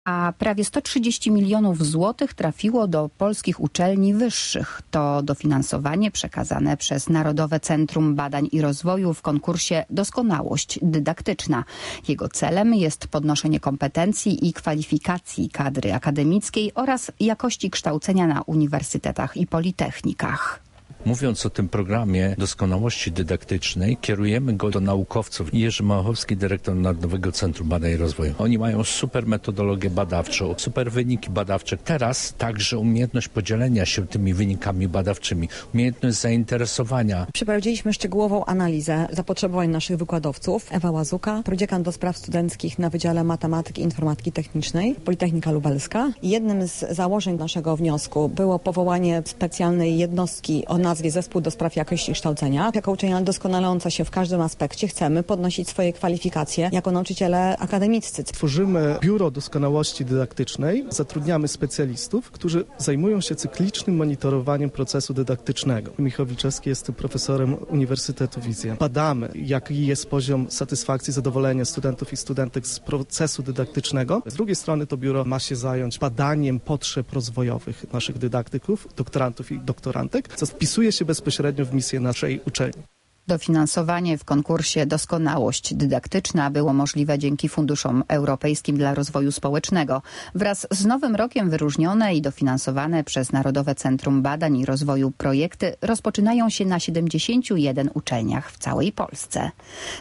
A prawie 130 milionów złotych trafiło do polskich uczelni wyższych. To dofinansowanie przekazane przez Narodowe Centrum Badań i Rozwoju w konkursie Doskonałość Dydaktyczna. Jego celem jest podnoszenie kompetencji i kwalifikacji kadry akademickiej oraz jakości kształcenia na uniwersytetach i politechnikach. Mówiąc o tym programie doskonałości dydaktycznej, kierujemy go do naukowców. Jerzy Małachowski, dyrektor Narodowego Centrum Badań i Rozwoju. Oni mają super metodologię badawczą, super wyniki badawcze. Teraz także umiejętność podzielenia się tymi wynikami badawczymi, umiejętność zainteresowania. Przeprowadziliśmy szczegółową analizę zapotrzebowań naszych wykładowców. Ewa Łazuka, prodziekan do spraw studenckich na Wydziale Matematyki i Informatyki Technicznej, Politechnika Lubelska. Jednym z założeń naszego wniosku było powołanie specjalnej jednostki o nazwie Zespół do Spraw Jakości Kształcenia. Jako uczelnia doskonaląca się w każdym aspekcie chcemy podnosić swoje kwalifikacje jako nauczyciele akademiccy. Tworzymy Biuro Doskonałości Dydaktycznej. Zatrudniamy specjalistów, którzy zajmują się cyklicznym monitorowaniem procesu dydaktycznego. Michał Wilczewski jest tym profesorem Uniwersytetu Wizja. Badamy, jaki jest poziom satysfakcji, zadowolenia studentów i studentek z procesu dydaktycznego. Z drugiej strony to biuro ma się zająć badaniem potrzeb rozwojowych naszych dydaktyków, doktorantów i doktorantek, co wpisuje się bezpośrednio w misję naszej uczelni. Dofinansowanie w konkursie Doskonałość Dydaktyczna było możliwe dzięki funduszom europejskim dla rozwoju społecznego. Wraz z Nowym Rokiem wyróżnione i dofinansowane przez Narodowe Centrum Badań i Rozwoju projekty rozpoczynają się na 71 uczelniach w całej Polsce.